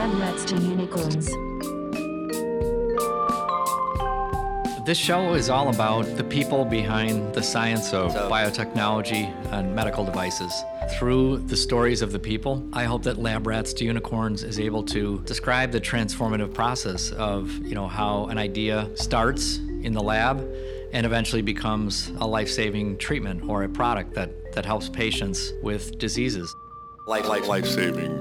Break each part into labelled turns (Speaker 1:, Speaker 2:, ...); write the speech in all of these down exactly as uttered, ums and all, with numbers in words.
Speaker 1: Lab Rats to Unicorns.
Speaker 2: This show is all about the people behind the science of biotechnology and medical devices. Through the stories of the people, I hope that Lab Rats to Unicorns is able to describe the transformative process of, you know, how an idea starts in the lab and eventually becomes a life-saving treatment or a product that, that helps patients with diseases.
Speaker 3: Life, life, life-saving.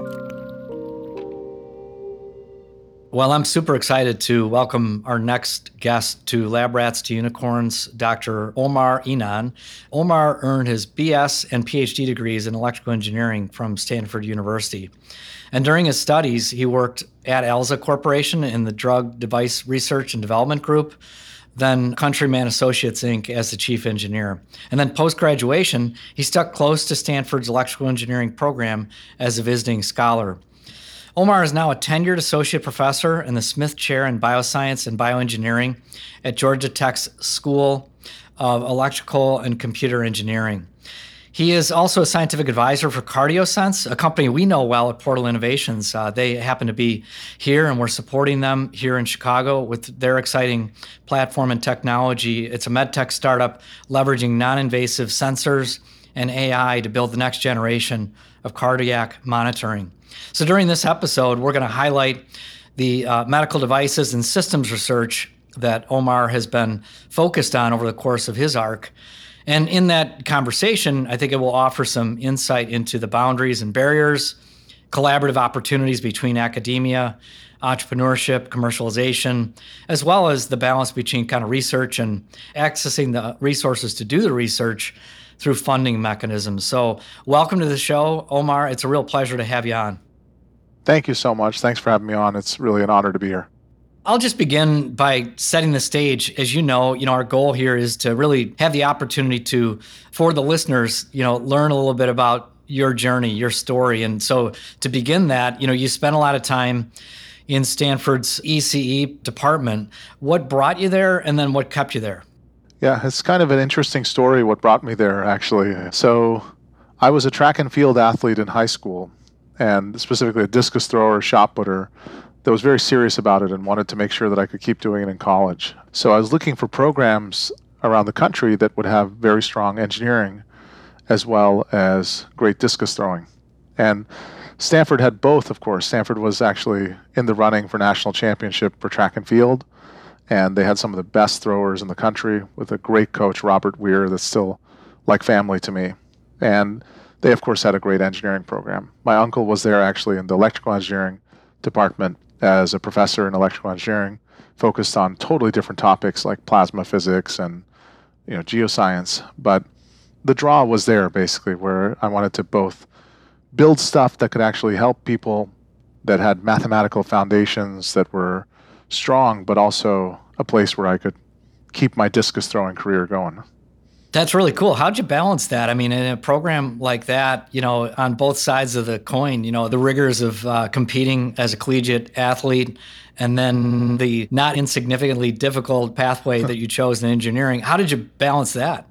Speaker 2: Well, I'm super excited to welcome our next guest to Lab Rats to Unicorns, Doctor Omar Inan. Omar earned his B S and P H D degrees in electrical engineering from Stanford University. And during his studies, he worked at Alza Corporation in the Drug Device Research and Development Group, then Countryman Associates, Incorporated as the chief engineer. And then post-graduation, he stuck close to Stanford's electrical engineering program as a visiting scholar. Omar is now a tenured associate professor in the Smith Chair in Bioscience and Bioengineering at Georgia Tech's School of Electrical and Computer Engineering. He is also a scientific advisor for CardioSense, a company we know well at Portal Innovations. Uh, they happen to be here, and we're supporting them here in Chicago with their exciting platform and technology. It's a medtech startup leveraging non-invasive sensors and A I to build the next generation of cardiac monitoring. So during this episode, we're going to highlight the uh, medical devices and systems research that Omar has been focused on over the course of his arc. And in that conversation, I think it will offer some insight into the boundaries and barriers, collaborative opportunities between academia, entrepreneurship, commercialization, as well as the balance between kind of research and accessing the resources to do the research through funding mechanisms. So welcome to the show, Omar. It's a real pleasure to have you on.
Speaker 4: Thank you so much. Thanks for having me on. It's really an honor to be here.
Speaker 2: I'll just begin by setting the stage. As you know, you know, our goal here is to really have the opportunity to, for the listeners, you know, learn a little bit about your journey, your story. And so to begin that, you know, you spent a lot of time in Stanford's E C E department. What brought you there, and then what kept you there?
Speaker 4: Yeah, it's kind of an interesting story what brought me there, actually. So I was a track and field athlete in high school, and specifically a discus thrower, shot putter, that was very serious about it and wanted to make sure that I could keep doing it in college. So I was looking for programs around the country that would have very strong engineering as well as great discus throwing. And Stanford had both, of course. Stanford was actually in the running for national championship for track and field, and they had some of the best throwers in the country with a great coach, Robert Weir, that's still like family to me. And they, of course, had a great engineering program. My uncle was there actually in the electrical engineering department as a professor in electrical engineering, focused on totally different topics like plasma physics and, you know, geoscience. But the draw was there, basically, where I wanted to both build stuff that could actually help people, that had mathematical foundations that were strong, but also a place where I could keep my discus throwing career going.
Speaker 2: That's really cool. How'd you balance that? I mean, in a program like that, you know, on both sides of the coin, you know, the rigors of uh, competing as a collegiate athlete, and then the not insignificantly difficult pathway that you chose in engineering. How did you balance that?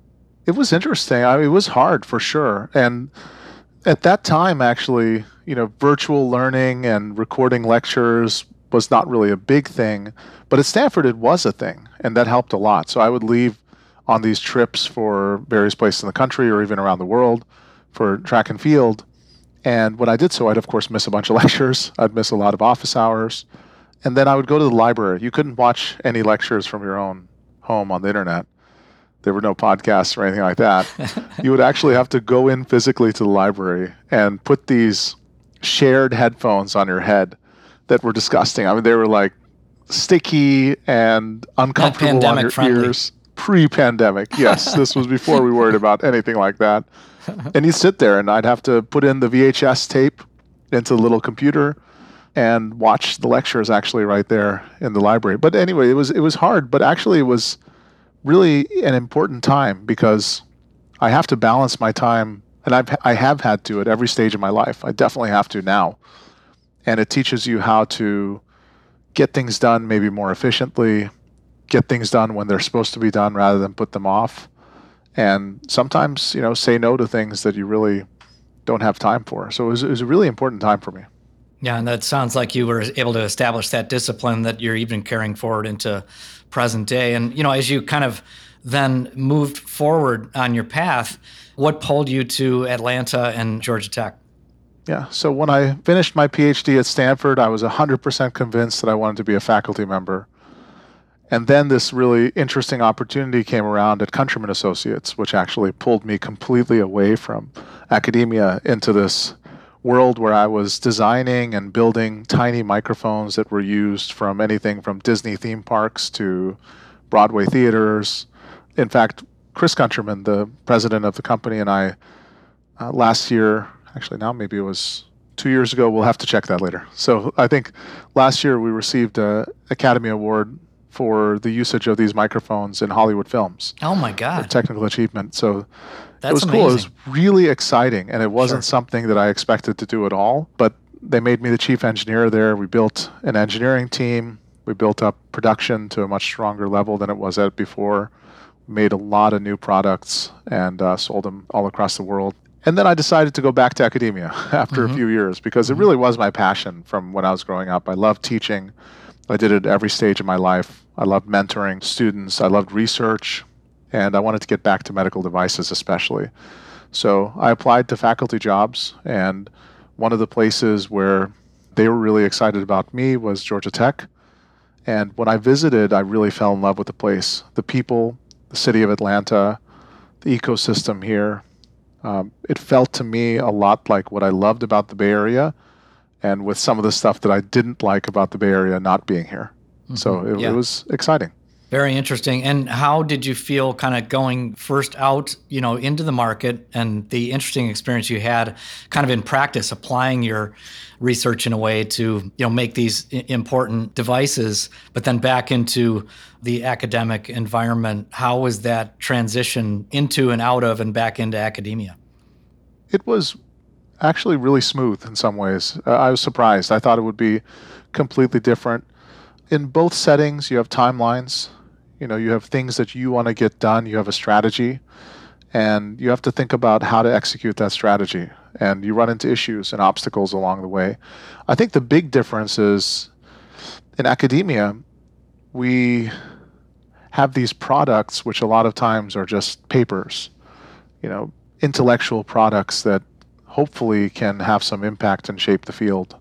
Speaker 4: It was interesting. I mean, it was hard for sure. And at that time, actually, you know, virtual learning and recording lectures was not really a big thing, but at Stanford it was a thing, and that helped a lot. So I would leave on these trips for various places in the country or even around the world for track and field, and when I did so, I'd of course miss a bunch of lectures, I'd miss a lot of office hours, and then I would go to the library. You couldn't watch any lectures from your own home on the internet. There were no podcasts or anything like that. You would actually have to go in physically to the library and put these shared headphones on your head that were disgusting. I mean, they were like sticky and uncomfortable on your
Speaker 2: friendly.
Speaker 4: ears. Pre-pandemic, yes. This was before we worried about anything like that. And you'd sit there, and I'd have to put in the V H S tape into the little computer and watch the lectures actually right there in the library. But anyway, it was it was hard, but actually it was really an important time because I have to balance my time, and I've I have had to at every stage of my life. I definitely have to now. And it teaches you how to get things done maybe more efficiently, get things done when they're supposed to be done rather than put them off. And sometimes, you know, say no to things that you really don't have time for. So it was, it was a really important time for me.
Speaker 2: Yeah, and that sounds like you were able to establish that discipline that you're even carrying forward into present day. And, you know, as you kind of then moved forward on your path, what pulled you to Atlanta and Georgia Tech?
Speaker 4: Yeah, so when I finished my PhD at Stanford, I was one hundred percent convinced that I wanted to be a faculty member. And then this really interesting opportunity came around at Countryman Associates, which actually pulled me completely away from academia into this world where I was designing and building tiny microphones that were used from anything from Disney theme parks to Broadway theaters. In fact, Chris Countryman, the president of the company, and I, uh, last year, actually now maybe it was two years ago, we'll have to check that later. So I think last year we received an Academy Award for the usage of these microphones in Hollywood films.
Speaker 2: Oh my God.
Speaker 4: For technical achievement. So
Speaker 2: That's
Speaker 4: it was
Speaker 2: amazing.
Speaker 4: cool. It was really exciting, and it wasn't
Speaker 2: Sure.
Speaker 4: something that I expected to do at all. But they made me the chief engineer there. We built an engineering team. We built up production to a much stronger level than it was at before. Made a lot of new products and uh, sold them all across the world. And then I decided to go back to academia after
Speaker 2: Mm-hmm.
Speaker 4: a few years because
Speaker 2: Mm-hmm.
Speaker 4: it really was my passion from when I was growing up. I loved teaching. I did it every stage of my life. I loved mentoring students. I loved research. And I wanted to get back to medical devices especially. So I applied to faculty jobs. And one of the places where they were really excited about me was Georgia Tech. And when I visited, I really fell in love with the place. The people, the city of Atlanta, the ecosystem here. Um, it felt to me a lot like what I loved about the Bay Area, and with some of the stuff that I didn't like about the Bay Area not being here. Mm-hmm. So it,
Speaker 2: Yeah.
Speaker 4: it was exciting.
Speaker 2: Very interesting. And how did you feel kind of going first out, you know, into the market, and the interesting experience you had kind of in practice, applying your research in a way to, you know, make these I- important devices, but then back into the academic environment? How was that transition into and out of and back into academia?
Speaker 4: It was actually really smooth in some ways. Uh, I was surprised. I thought it would be completely different. In both settings, you have timelines. You know, you have things that you want to get done. You have a strategy, and you have to think about how to execute that strategy. And you run into issues and obstacles along the way. I think the big difference is in academia, we have these products which a lot of times are just papers, you know, intellectual products that hopefully can have some impact and shape the field.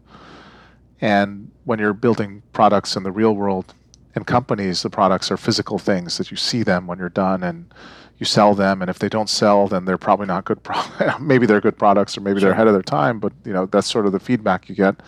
Speaker 4: And when you're building products in the real world, in companies, the products are physical things that you see them when you're done and you sell them. And if they don't sell, then they're probably not good. Pro- maybe they're good products, or maybe
Speaker 2: Sure.
Speaker 4: they're ahead of their time. But you know, that's sort of the feedback you get.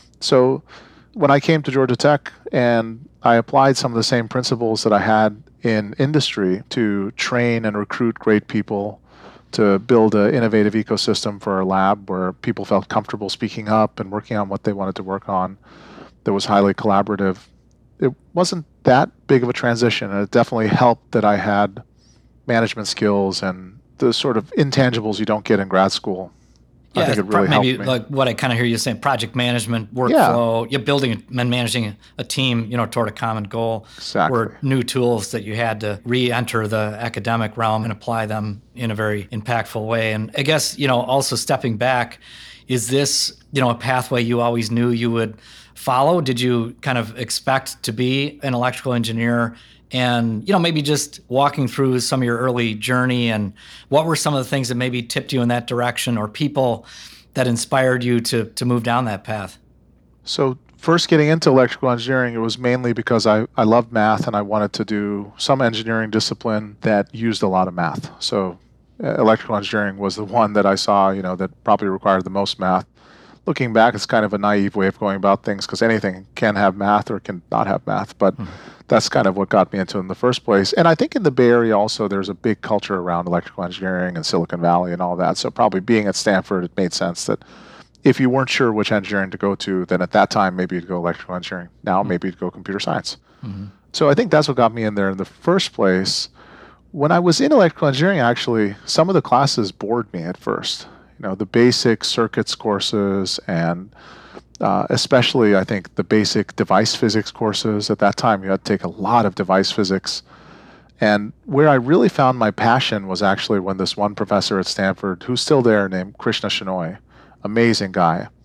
Speaker 4: So when I came to Georgia Tech and I applied some of the same principles that I had in industry to train and recruit great people, to build an innovative ecosystem for our lab where people felt comfortable speaking up and working on what they wanted to work on, that was highly collaborative. It wasn't that big of a transition, and it definitely helped that I had management skills and the sort of intangibles you don't get in grad school.
Speaker 2: Yeah,
Speaker 4: I think it
Speaker 2: pro-
Speaker 4: really
Speaker 2: maybe
Speaker 4: helped me.
Speaker 2: like what I kind of hear you saying, project management, workflow, you're building and managing a team, you know, toward a common goal.
Speaker 4: Exactly.
Speaker 2: Were new tools that you had to re-enter the academic realm and apply them in a very impactful way. And I guess, you know, also stepping back, is this, you know, a pathway you always knew you would follow? Did you kind of expect to be an electrical engineer? And, you know, maybe just walking through some of your early journey, and what were some of the things that maybe tipped you in that direction, or people that inspired you to to move down that path?
Speaker 4: So first getting into electrical engineering, it was mainly because I, I loved math and I wanted to do some engineering discipline that used a lot of math. So uh, electrical engineering was the one that I saw, you know, that probably required the most math. Looking back, it's kind of a naive way of going about things because anything can have math or can not have math, but mm-hmm. that's kind of what got me into it in the first place. And I think in the Bay Area also, there's a big culture around electrical engineering and Silicon Valley and all that. So probably being at Stanford, it made sense that if you weren't sure which engineering to go to, then at that time, maybe you'd go electrical engineering. Now, mm-hmm. maybe you'd go computer science. Mm-hmm. So I think that's what got me in there in the first place. When I was in electrical engineering, actually, some of the classes bored me at first. You know, the basic circuits courses and uh, especially, I think, the basic device physics courses. At that time, you had to take a lot of device physics. And where I really found my passion was actually when this one professor at Stanford, who's still there, named Krishna Shenoy, amazing guy.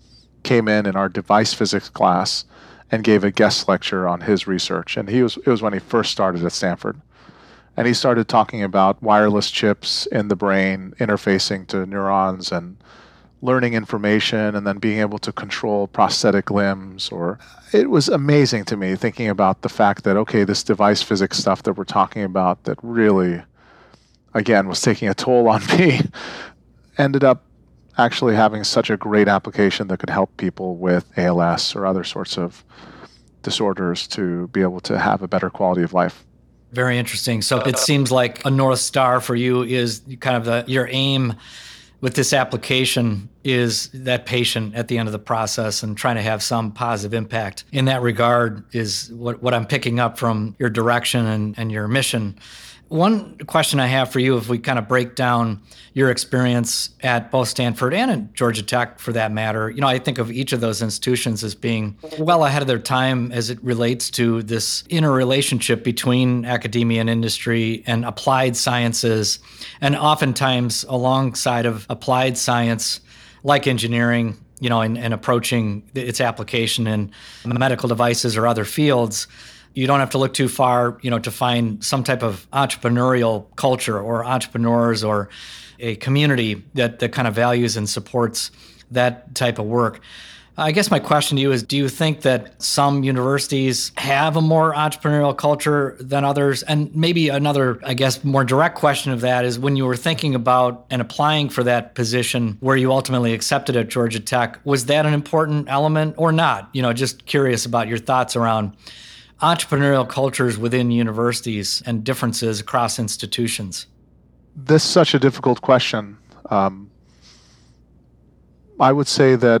Speaker 4: came in in our device physics class and gave a guest lecture on his research. And he was it was when he first started at Stanford. And he started talking about wireless chips in the brain interfacing to neurons and learning information and then being able to control prosthetic limbs. Or it was amazing to me thinking about the fact that, okay, this device physics stuff that we're talking about that really, again, was taking a toll on me, ended up actually having such a great application that could help people with A L S or other sorts of disorders to be able to have a better quality of life.
Speaker 2: Very interesting. So it seems like a North Star for you is kind of the your aim with this application is that patient at the end of the process, and trying to have some positive impact in that regard is what, what I'm picking up from your direction and, and your mission. One question I have for you, if we kind of break down your experience at both Stanford and at Georgia Tech for that matter, you know, I think of each of those institutions as being well ahead of their time as it relates to this interrelationship between academia and industry and applied sciences, and oftentimes alongside of applied science, like engineering, you know, and, and approaching its application in medical devices or other fields. You don't have to look too far, you know, to find some type of entrepreneurial culture or entrepreneurs or a community that, that kind of values and supports that type of work. I guess my question to you is, do you think that some universities have a more entrepreneurial culture than others? And maybe another, I guess, more direct question of that is, when you were thinking about and applying for that position where you ultimately accepted at Georgia Tech, was that an important element or not? You know, just curious about your thoughts around entrepreneurial cultures within universities and differences across institutions.
Speaker 4: This is such a difficult question. Um, I would say that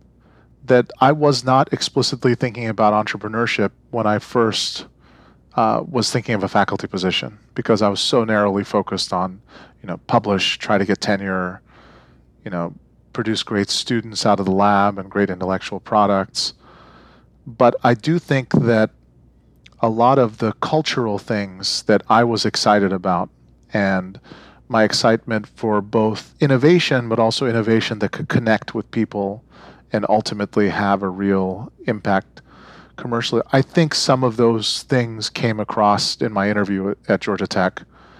Speaker 4: that I was not explicitly thinking about entrepreneurship when I first uh, was thinking of a faculty position, because I was so narrowly focused on, you know, publish, try to get tenure, you know, produce great students out of the lab and great intellectual products. But I do think that a lot of the cultural things that I was excited about, and my excitement for both innovation, but also innovation that could connect with people and ultimately have a real impact commercially, I think some of those things came across in my interview at Georgia Tech.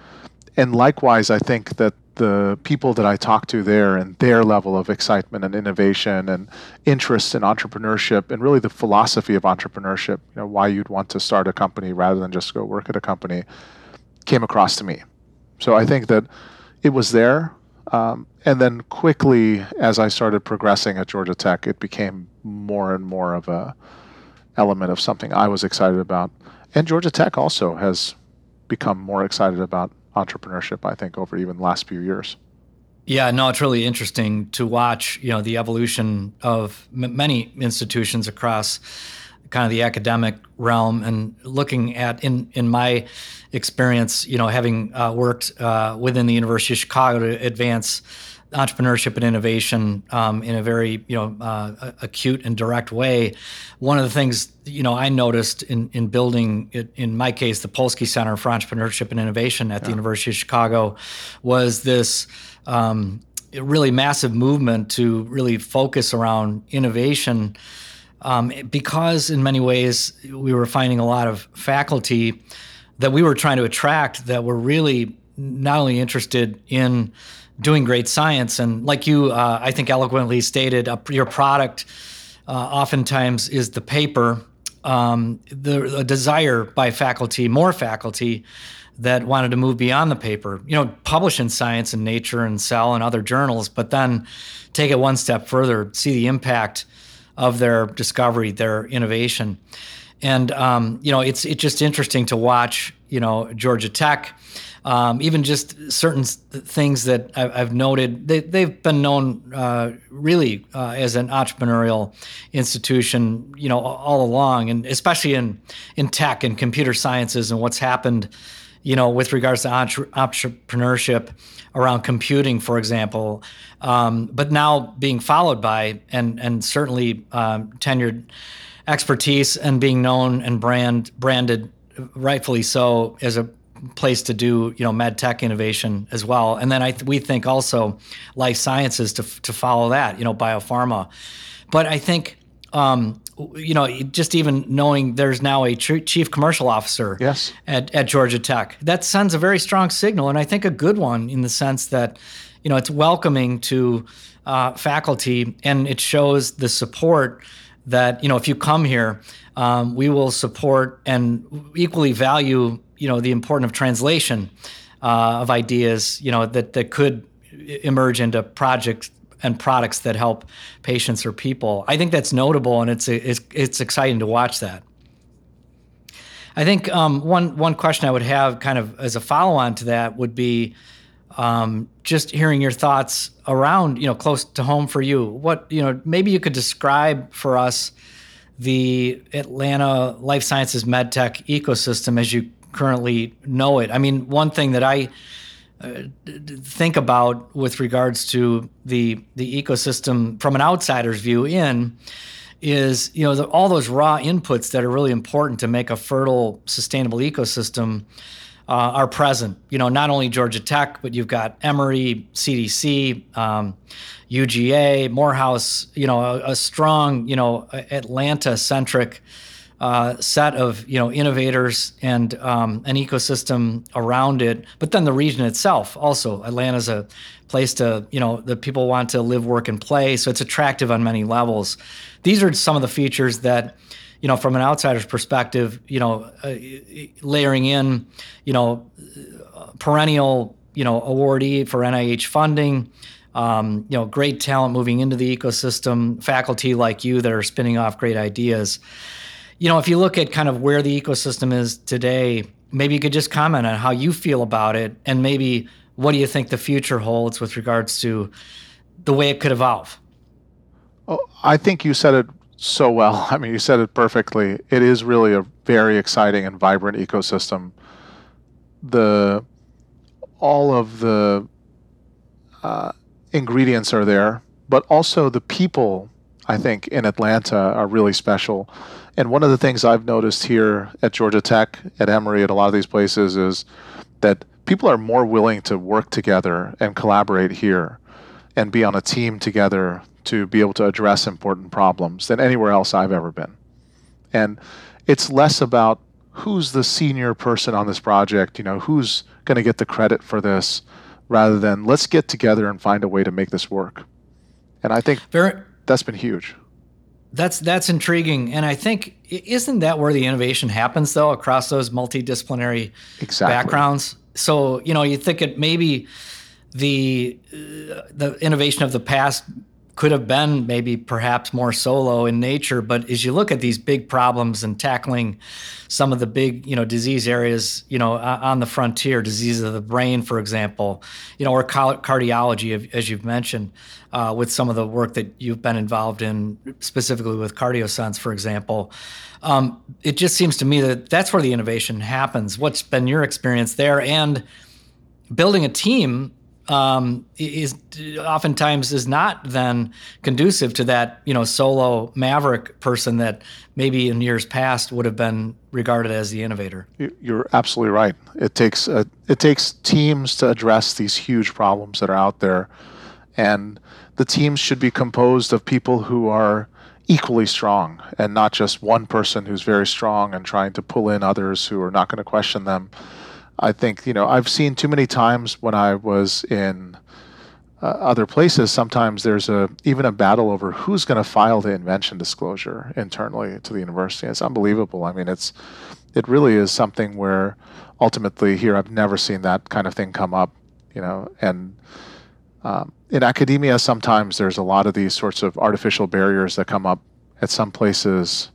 Speaker 4: And likewise, I think that the people that I talked to there and their level of excitement and innovation and interest in entrepreneurship and really the philosophy of entrepreneurship, you know, why you'd want to start a company rather than just go work at a company, came across to me. So I think that it was there. Um, and then quickly, as I started progressing at Georgia Tech, it became more and more of a element of something I was excited about. And Georgia Tech also has become more excited about entrepreneurship, I think, over even the last few years.
Speaker 2: Yeah, no, it's really interesting to watch, you know, the evolution of m- many institutions across kind of the academic realm, and looking at, in, in my experience, you know, having uh, worked uh, within the University of Chicago to advance entrepreneurship and innovation um, in a very, you know, uh, acute and direct way. One of the things, you know, I noticed in, in building, it, in my case, the Polsky Center for Entrepreneurship and Innovation at yeah. the University of Chicago, was this um, really massive movement to really focus around innovation, um, because in many ways we were finding a lot of faculty that we were trying to attract that were really not only interested in doing great science, and like you, uh, I think eloquently stated, uh, your product uh, oftentimes is the paper. Um, the, the desire by faculty, more faculty, that wanted to move beyond the paper, you know, publish in Science and Nature and Cell and other journals, but then take it one step further, see the impact of their discovery, their innovation. And, um, you know, it's it's just interesting to watch, you know, Georgia Tech. Um, even just certain things that I've noted, they, they've been known uh, really uh, as an entrepreneurial institution, you know, all along, and especially in, in tech and computer sciences and what's happened, you know, with regards to entre- entrepreneurship around computing, for example, um, but now being followed by and and certainly um, tenured expertise and being known and brand branded, rightfully so, as a place to do, you know, med tech innovation as well. And then I th- we think also life sciences to to follow that, you know, biopharma. But I think, um, you know, just even knowing there's now a tr- chief commercial officer
Speaker 4: yes.
Speaker 2: at, at Georgia Tech, that sends a very strong signal, and I think a good one in the sense that, you know, it's welcoming to uh, faculty, and it shows the support that, you know, if you come here, um, we will support and equally value, you know, the importance of translation uh, of ideas, you know, that, that could emerge into projects and products that help patients or people. I think that's notable, and it's it's, it's exciting to watch that. I think um, one one question I would have kind of as a follow-on to that would be um, just hearing your thoughts around, you know, close to home for you. What, you know, maybe you could describe for us the Atlanta Life Sciences MedTech ecosystem as you currently know it. I mean, one thing that I uh, think about with regards to the the ecosystem from an outsider's view in is, you know, the, all those raw inputs that are really important to make a fertile, sustainable ecosystem uh, are present. You know, not only Georgia Tech, but you've got Emory, C D C, um, U G A, Morehouse, you know, a, a strong, you know, Atlanta-centric uh, set of, you know, innovators and um, an ecosystem around it. But then the region itself also. Atlanta's a place to, you know, that people want to live, work, and play. So it's attractive on many levels. These are some of the features that, you know, from an outsider's perspective, you know, uh, layering in, you know, perennial, you know, awardee for N I H funding, um, you know, great talent moving into the ecosystem, faculty like you that are spinning off great ideas. You know, if you look at kind of where the ecosystem is today, maybe you could just comment on how you feel about it, and maybe what do you think the future holds with regards to the way it could evolve?
Speaker 4: Oh, I think you said it so well. I mean, you said it perfectly. It is really a very exciting and vibrant ecosystem. The all of the uh, ingredients are there, but also the people, I think, in Atlanta are really special. And one of the things I've noticed here at Georgia Tech, at Emory, at a lot of these places is that people are more willing to work together and collaborate here and be on a team together to be able to address important problems than anywhere else I've ever been. And it's less about who's the senior person on this project, you know, who's going to get the credit for this, rather than let's get together and find a way to make this work. And I think Very, that's been huge.
Speaker 2: That's that's intriguing. And I think, isn't that where the innovation happens, though, across those multidisciplinary
Speaker 4: exactly.
Speaker 2: backgrounds? So, you know, you think it maybe the uh, the innovation of the past could have been maybe perhaps more solo in nature, but as you look at these big problems and tackling some of the big, you know, disease areas, you know, on the frontier, diseases of the brain, for example, you know, or cardiology, as you've mentioned, uh, with some of the work that you've been involved in, specifically with CardioSense, for example, um, it just seems to me that that's where the innovation happens. What's been your experience there? And building a team Um, is oftentimes is not then conducive to that, you know, solo maverick person that maybe in years past would have been regarded as the innovator.
Speaker 4: You're absolutely right. It takes a, it takes teams to address these huge problems that are out there, and the teams should be composed of people who are equally strong and not just one person who's very strong and trying to pull in others who are not going to question them. I think, you know, I've seen too many times when I was in uh, other places, sometimes there's a even a battle over who's going to file the invention disclosure internally to the university. It's unbelievable. I mean, it's it really is something where ultimately here I've never seen that kind of thing come up, you know, and um, in academia sometimes there's a lot of these sorts of artificial barriers that come up at some places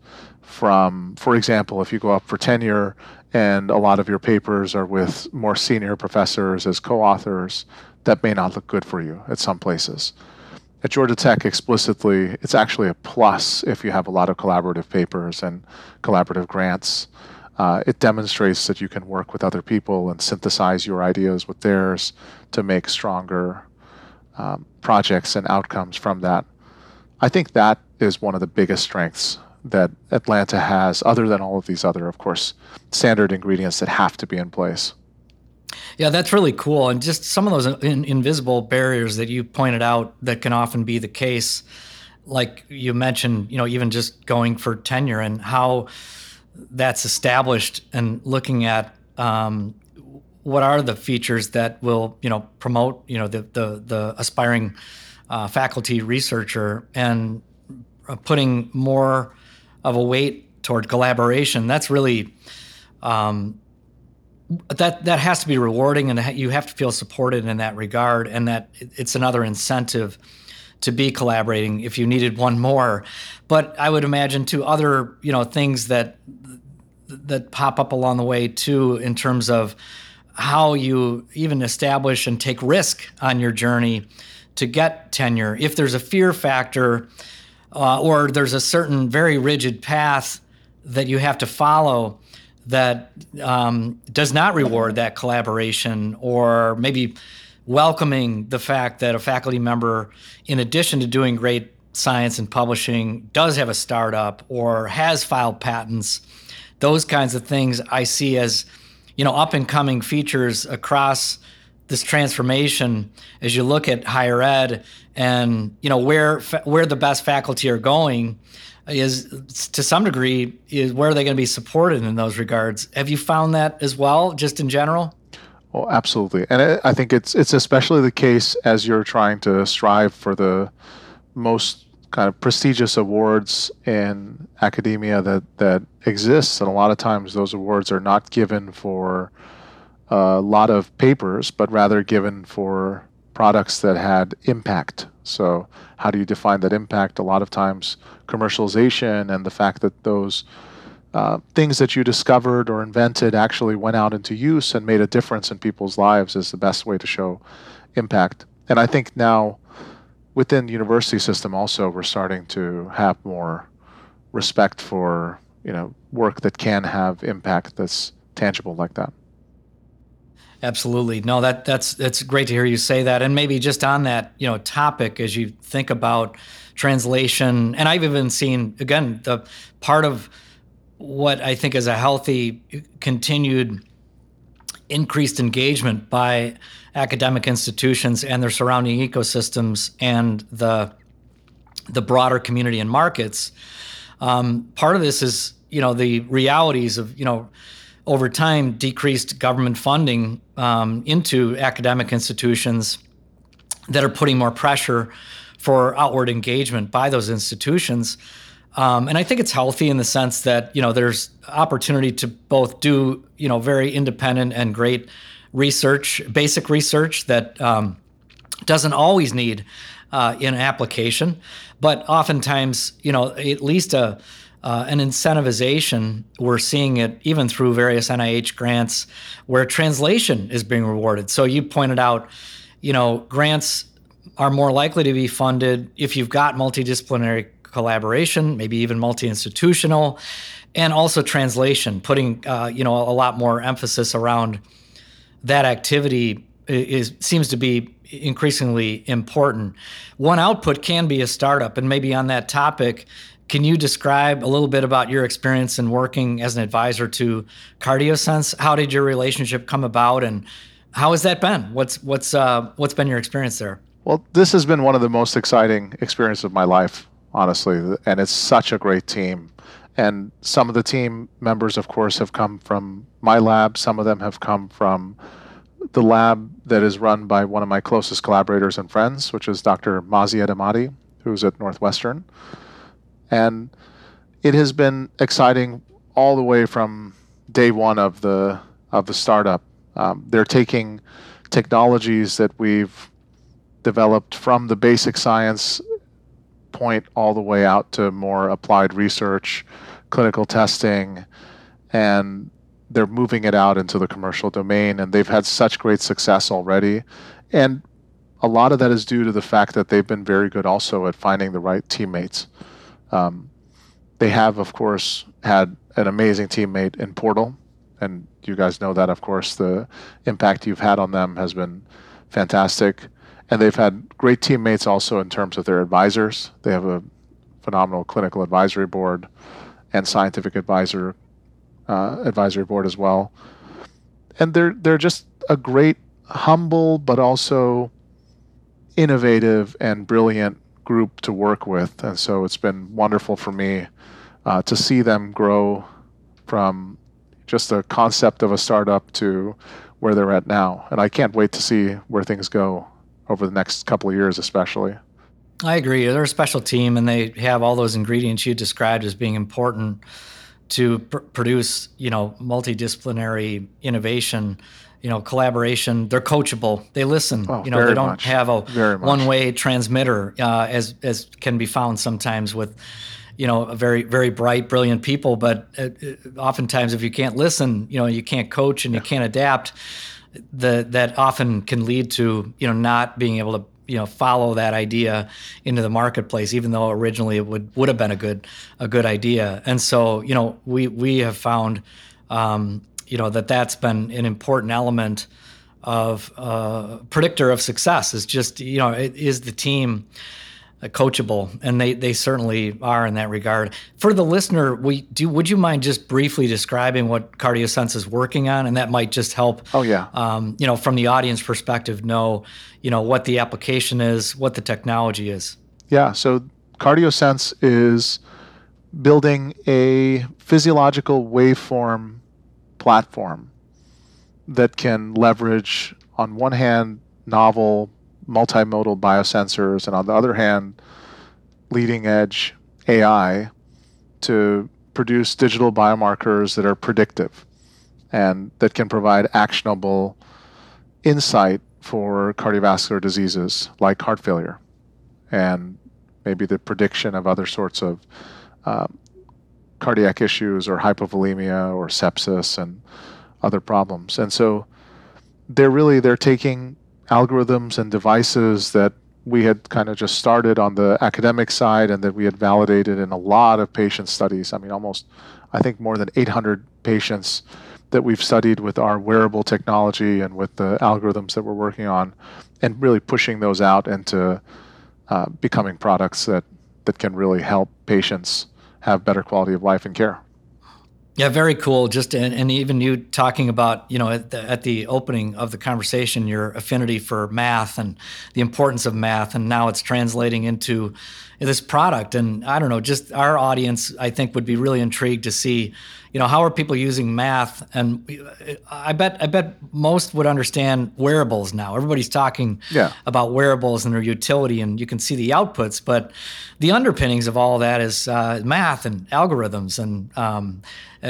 Speaker 4: from, for example, if you go up for tenure and a lot of your papers are with more senior professors as co-authors, that may not look good for you at some places. At Georgia Tech, explicitly, it's actually a plus if you have a lot of collaborative papers and collaborative grants. Uh, it demonstrates that you can work with other people and synthesize your ideas with theirs to make stronger um, projects and outcomes from that. I think that is one of the biggest strengths that Atlanta has, other than all of these other, of course, standard ingredients that have to be in place.
Speaker 2: Yeah, that's really cool. And just some of those in, invisible barriers that you pointed out that can often be the case like you mentioned, you know, even just going for tenure and how that's established, and looking at um, what are the features that will, you know, promote, you know, the the, the aspiring uh, faculty researcher, and uh, putting more of a weight toward collaboration. That's really um, that that has to be rewarding, and you have to feel supported in that regard, and that it's another incentive to be collaborating if you needed one more. But I would imagine too other, you know, things that that pop up along the way too, in terms of how you even establish and take risk on your journey to get tenure. If there's a fear factor, uh, or there's a certain very rigid path that you have to follow that um, does not reward that collaboration, or maybe welcoming the fact that a faculty member, in addition to doing great science and publishing, does have a startup or has filed patents. Those kinds of things I see as, you know, up and coming features across this transformation as you look at higher ed, and, you know, where where the best faculty are going is, to some degree, is where are they going to be supported in those regards. Have you found that as well, just in general?
Speaker 4: Well, absolutely. And I I think it's it's especially the case as you're trying to strive for the most kind of prestigious awards in academia that, that exists. And a lot of times those awards are not given for a lot of papers, but rather given for products that had impact. So how do you define that impact? A lot of times commercialization and the fact that those uh, things that you discovered or invented actually went out into use and made a difference in people's lives is the best way to show impact. And I think now within the university system also, we're starting to have more respect for, you know, work that can have impact that's tangible like that.
Speaker 2: Absolutely. No, that that's that's great to hear you say that. And maybe just on that, you know, topic, as you think about translation, and I've even seen, again, the part of what I think is a healthy, continued increased engagement by academic institutions and their surrounding ecosystems and the the broader community and markets. Um, part of this is, you know, the realities of, you know, over time, decreased government funding um, into academic institutions that are putting more pressure for outward engagement by those institutions. Um, and I think it's healthy in the sense that, you know, there's opportunity to both do, you know, very independent and great research, basic research that um, doesn't always need uh, an application, but oftentimes, you know, at least a uh, an incentivization. We're seeing it even through various N I H grants where translation is being rewarded. So you pointed out, you know, grants are more likely to be funded if you've got multidisciplinary collaboration, maybe even multi-institutional, and also translation, putting uh, you know, a lot more emphasis around that activity is seems to be increasingly important. One output can be a startup, and maybe on that topic, can you describe a little bit about your experience in working as an advisor to CardioSense? How did your relationship come about, and how has that been? What's what's uh, what's been your experience there?
Speaker 4: Well, this has been one of the most exciting experiences of my life, honestly, and it's such a great team. And some of the team members, of course, have come from my lab. Some of them have come from the lab that is run by one of my closest collaborators and friends, which is Doctor Mazi Edamati, who's at Northwestern. And it has been exciting all the way from day one of the of the startup. Um, they're taking technologies that we've developed from the basic science point all the way out to more applied research, clinical testing, and they're moving it out into the commercial domain, and they've had such great success already. And a lot of that is due to the fact that they've been very good also at finding the right teammates. Um, they have, of course, had an amazing teammate in Portal, and you guys know that, of course. The impact you've had on them has been fantastic. And they've had great teammates also in terms of their advisors. They have a phenomenal clinical advisory board and scientific advisor uh, advisory board as well. And they're they're just a great, humble, but also innovative and brilliant group to work with. And so it's been wonderful for me uh, to see them grow from just a concept of a startup to where they're at now. And I can't wait to see where things go over the next couple of years, especially.
Speaker 2: I agree. They're a special team, and they have all those ingredients you described as being important to pr- produce, you know, multidisciplinary innovation, you know, collaboration. They're coachable. They listen.
Speaker 4: Oh,
Speaker 2: you know, they don't
Speaker 4: much.
Speaker 2: have a
Speaker 4: Very much.
Speaker 2: one-way transmitter, uh, as as can be found sometimes with, you know, a very very bright, brilliant people. But uh, oftentimes, if you can't listen, you know, you can't coach and you can't adapt. The that often can lead to, you know, not being able to, you know, follow that idea into the marketplace, even though originally it would, would have been a good a good idea. And so, you know, we we have found, um, you know, that that's been an important element of uh, predictor of success. Is just, you know, it, is the team coachable, and they they certainly are in that regard. For the listener, we do. Would you mind just briefly describing what CardioSense is working on, and that might just help.
Speaker 4: Oh yeah.
Speaker 2: Um, you know, from the audience perspective, know, you know, what the application is, what the technology is.
Speaker 4: Yeah. So CardioSense is building a physiological waveform platform that can leverage, on one hand, novel multimodal biosensors, and on the other hand, leading edge A I to produce digital biomarkers that are predictive and that can provide actionable insight for cardiovascular diseases like heart failure and maybe the prediction of other sorts of uh, cardiac issues or hypovolemia or sepsis and other problems. And so they're really, they're taking algorithms and devices that we had kind of just started on the academic side and that we had validated in a lot of patient studies. I mean, almost, I think more than eight hundred patients that we've studied with our wearable technology and with the algorithms that we're working on, and really pushing those out into uh, becoming products that, that can really help patients have better quality of life and care.
Speaker 2: Yeah, very cool. Just and, and even you talking about, you know, at the, at the opening of the conversation, your affinity for math and the importance of math, and now it's translating into this product. And I don't know, just our audience, I think, would be really intrigued to see, you know, how are people using math? And I bet I bet most would understand wearables now. Everybody's talking
Speaker 4: yeah.
Speaker 2: about wearables and their utility, and you can see the outputs, but the underpinnings of all of that is uh, math and algorithms. And um,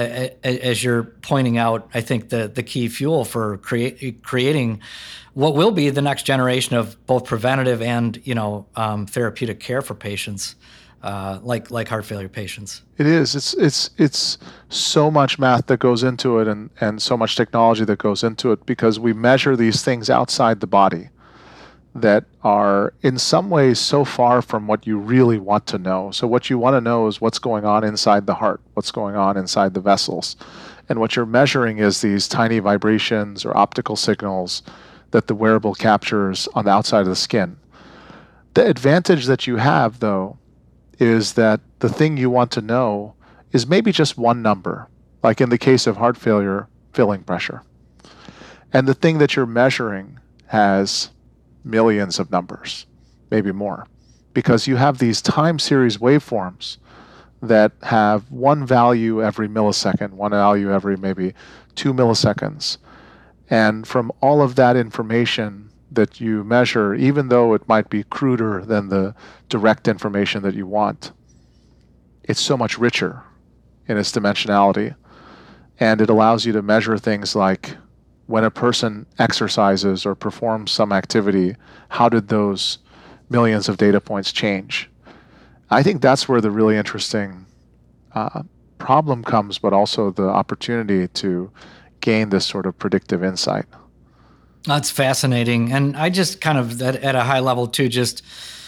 Speaker 2: as you're pointing out, I think the the key fuel for create, creating what will be the next generation of both preventative and, you know, um, therapeutic care for patients, uh, like like heart failure patients.
Speaker 4: It is. It's it's it's so much math that goes into it, and, and so much technology that goes into it, because we measure these things outside the body that are in some ways so far from what you really want to know. So what you want to know is what's going on inside the heart, what's going on inside the vessels. And what you're measuring is these tiny vibrations or optical signals that the wearable captures on the outside of the skin. The advantage that you have, though, is that the thing you want to know is maybe just one number, like in the case of heart failure, filling pressure. And the thing that you're measuring has millions of numbers, maybe more, because you have these time series waveforms that have one value every millisecond, one value every maybe two milliseconds. And from all of that information that you measure, even though it might be cruder than the direct information that you want, it's so much richer in its dimensionality. And it allows you to measure things like, when a person exercises or performs some activity, how did those millions of data points change? I think that's where the really interesting uh, problem comes, but also the opportunity to gain this sort of predictive insight.
Speaker 2: That's fascinating. And I just kind of, at, at a high level too, just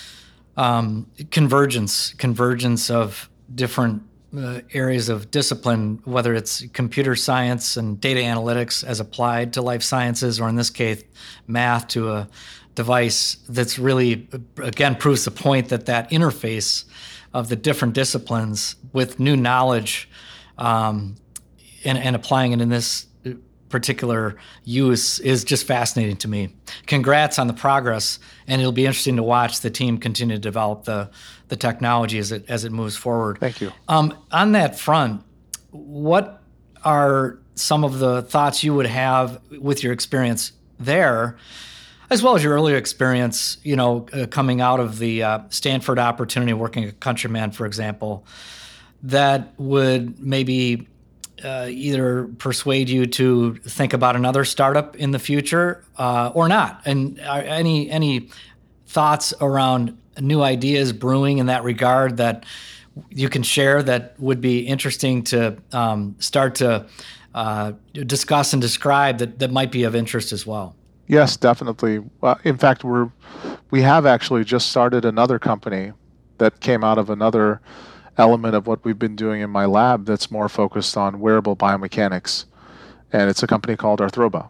Speaker 2: um, convergence, convergence of different Uh, areas of discipline, whether it's computer science and data analytics as applied to life sciences, or in this case, math to a device that's really, again, proves the point that that interface of the different disciplines with new knowledge um, and, and applying it in this particular use is just fascinating to me. Congrats on the progress, and it'll be interesting to watch the team continue to develop the the technology as it as it moves forward.
Speaker 4: Thank you.
Speaker 2: Um, on that front, what are some of the thoughts you would have with your experience there, as well as your earlier experience, you know, uh, coming out of the uh, Stanford opportunity, working at Countryman, for example, that would maybe uh, either persuade you to think about another startup in the future uh, or not? And are any any thoughts around new ideas brewing in that regard that you can share that would be interesting to um, start to uh, discuss and describe that, that might be of interest as well?
Speaker 4: Yes, definitely. Uh, in fact, we're we have actually just started another company that came out of another element of what we've been doing in my lab that's more focused on wearable biomechanics, and it's a company called Arthroba.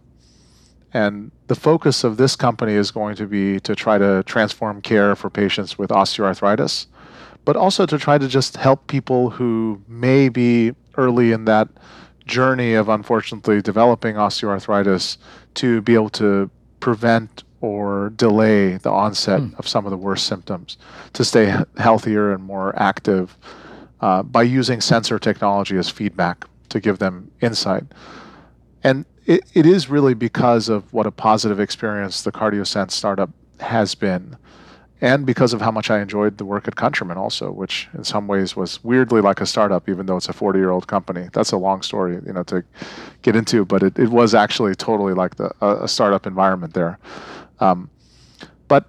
Speaker 4: And the focus of this company is going to be to try to transform care for patients with osteoarthritis, but also to try to just help people who may be early in that journey of unfortunately developing osteoarthritis to be able to prevent or delay the onset mm. of some of the worst symptoms, to stay healthier and more active uh, by using sensor technology as feedback to give them insight. And it, it is really because of what a positive experience the CardioSense startup has been, and because of how much I enjoyed the work at Countryman also, which in some ways was weirdly like a startup, even though it's a forty-year-old company. That's a long story, you know, to get into, but it, it was actually totally like the, a, a startup environment there. Um, but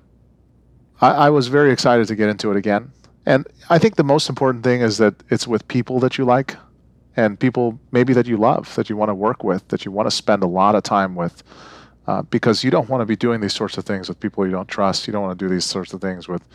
Speaker 4: I, I was very excited to get into it again. And I think the most important thing is that it's with people that you like, and people maybe that you love, that you want to work with, that you want to spend a lot of time with. Uh, because you don't want to be doing these sorts of things with people you don't trust. You don't want to do these sorts of things with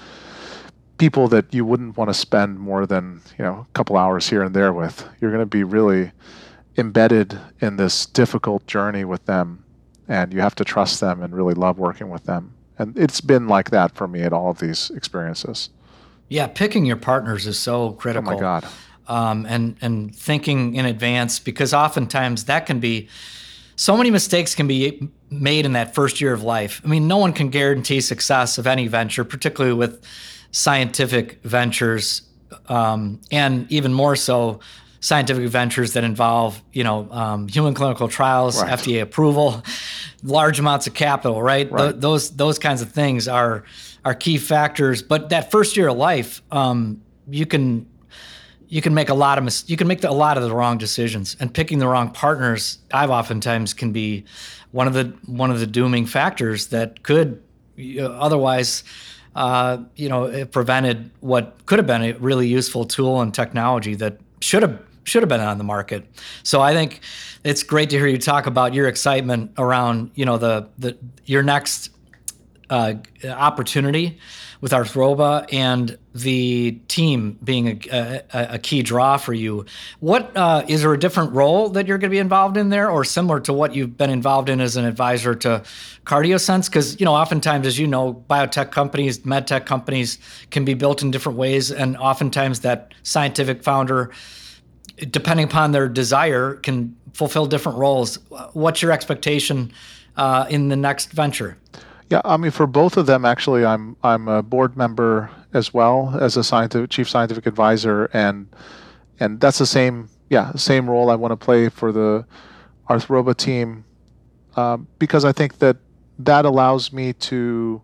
Speaker 4: people that you wouldn't want to spend more than, you know, a couple hours here and there with. You're going to be really embedded in this difficult journey with them, and you have to trust them and really love working with them. And it's been like that for me at all of these experiences.
Speaker 2: Yeah, picking your partners is so critical.
Speaker 4: Oh my God.
Speaker 2: Um, and, and thinking in advance, because oftentimes that can be, so many mistakes can be made in that first year of life. I mean, no one can guarantee success of any venture, particularly with scientific ventures, um, and even more so scientific ventures that involve, you know, um, human clinical trials,
Speaker 4: right.
Speaker 2: F D A approval, large amounts of capital, right?
Speaker 4: right.
Speaker 2: Th- those those kinds of things are are key factors. But that first year of life, um, you can. You can make a lot of mis- you can make the, a lot of the wrong decisions, and picking the wrong partners, I've oftentimes can be one of the one of the dooming factors that could uh, otherwise, uh, you know, it prevented what could have been a really useful tool and technology that should have should have been on the market. So I think it's great to hear you talk about your excitement around, you know, the the your next uh, opportunity with Arthroba and the team being a, a, a key draw for you. What uh, is there a different role that you're going to be involved in there, or similar to what you've been involved in as an advisor to CardioSense? Because, you know, oftentimes, as you know, biotech companies, med tech companies can be built in different ways, and oftentimes that scientific founder, depending upon their desire, can fulfill different roles. What's your expectation uh, in the next venture?
Speaker 4: Yeah, I mean, for both of them, actually, I'm I'm a board member as well as a scientific chief scientific advisor, and and that's the same yeah same role I want to play for the Arthroba team, uh, because I think that that allows me to,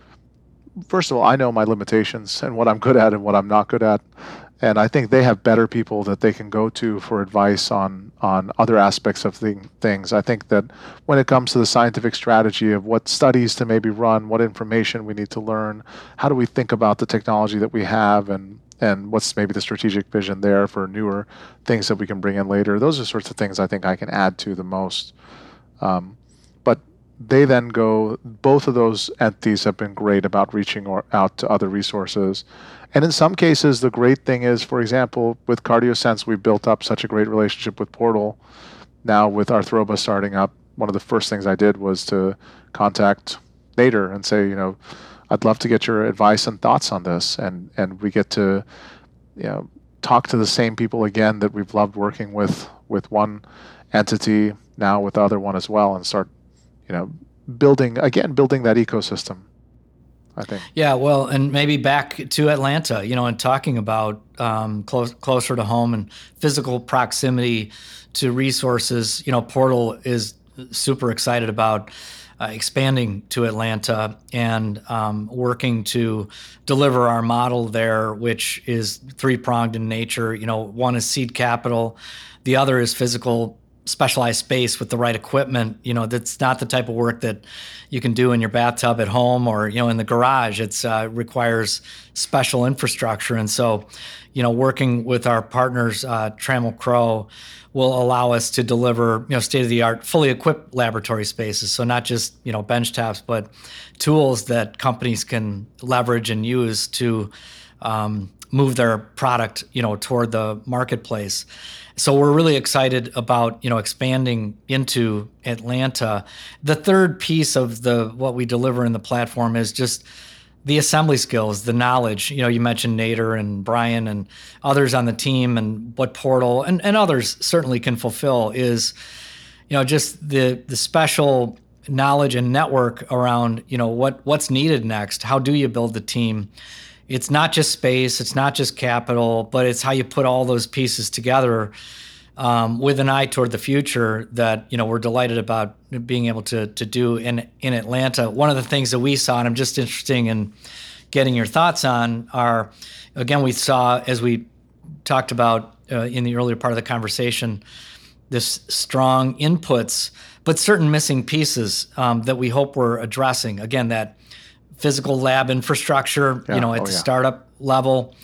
Speaker 4: first of all, I know my limitations and what I'm good at and what I'm not good at. And I think they have better people that they can go to for advice on, on other aspects of the, things. I think that when it comes to the scientific strategy of what studies to maybe run, what information we need to learn, how do we think about the technology that we have, and, and what's maybe the strategic vision there for newer things that we can bring in later. Those are sorts of things I think I can add to the most. Um, but they then go, both of those entities have been great about reaching or out to other resources. And in some cases, the great thing is, for example, with CardioSense, we built up such a great relationship with Portal. Now with Arthroba starting up, one of the first things I did was to contact Nader and say, you know, I'd love to get your advice and thoughts on this. And, and we get to, you know, talk to the same people again that we've loved working with, with one entity, now with the other one as well, and start, you know, building again, building that ecosystem, I think.
Speaker 2: Yeah, well, and maybe back to Atlanta, you know, and talking about um, close, closer to home and physical proximity to resources. You know, Portal is super excited about uh, expanding to Atlanta and um, working to deliver our model there, which is three-pronged in nature. You know, one is seed capital, the other is physical specialized space with the right equipment. You know, that's not the type of work that you can do in your bathtub at home or, you know, in the garage. It's uh, requires special infrastructure. And so, you know, working with our partners, uh, Trammell Crow, will allow us to deliver, you know, state-of-the-art, fully equipped laboratory spaces. So not just, you know, bench tops, but tools that companies can leverage and use to um, move their product, you know, toward the marketplace. So we're really excited about, you know, expanding into Atlanta. The third piece of the what we deliver in the platform is just the assembly skills, the knowledge. You know, you mentioned Nader and Brian and others on the team, and what Portal and, and others certainly can fulfill is, you know, just the the special knowledge and network around, you know, what what's needed next. How do you build the team? It's not just space, it's not just capital, but it's how you put all those pieces together um, with an eye toward the future that, you know, we're delighted about being able to to do in, in Atlanta. One of the things that we saw, and I'm just interested in getting your thoughts on, are, again, we saw, as we talked about uh, in the earlier part of the conversation, this strong inputs, but certain missing pieces um, that we hope we're addressing. Again, that physical lab infrastructure, yeah, you know, at oh, the yeah. startup level,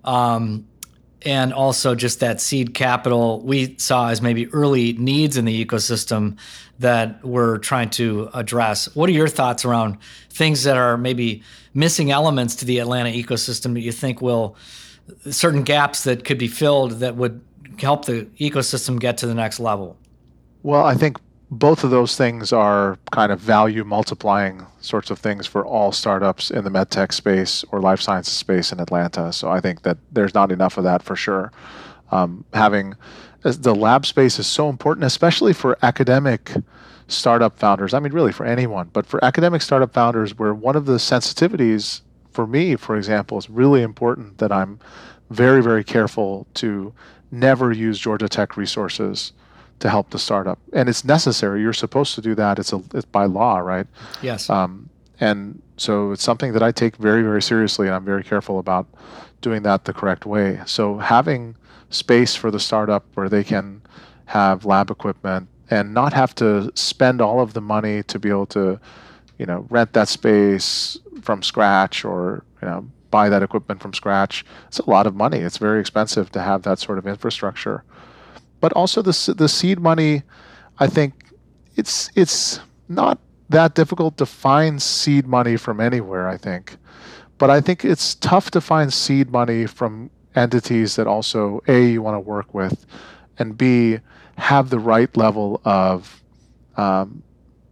Speaker 2: um, and also just that seed capital we saw as maybe early needs in the ecosystem that we're trying to address. What are your thoughts around things that are maybe missing elements to the Atlanta ecosystem that you think will, certain gaps that could be filled that would help the ecosystem get to the next level?
Speaker 4: Well, I think both of those things are kind of value multiplying sorts of things for all startups in the medtech space or life sciences space in Atlanta. So I think that there's not enough of that for sure. Um, having the lab space is so important, especially for academic startup founders. I mean, really for anyone, but for academic startup founders, where one of the sensitivities for me, for example, is really important that I'm very, very careful to never use Georgia Tech resources to help the startup, and it's necessary. You're supposed to do that. It's a it's by law, right?
Speaker 2: Yes.
Speaker 4: Um, and so it's something that I take very, very seriously, and I'm very careful about doing that the correct way. So having space for the startup where they can have lab equipment and not have to spend all of the money to be able to, you know, rent that space from scratch or, you know, buy that equipment from scratch. It's a lot of money. It's very expensive to have that sort of infrastructure. But also the the seed money, I think it's it's not that difficult to find seed money from anywhere, I think. But I think it's tough to find seed money from entities that also, A, you want to work with, and B, have the right level of um,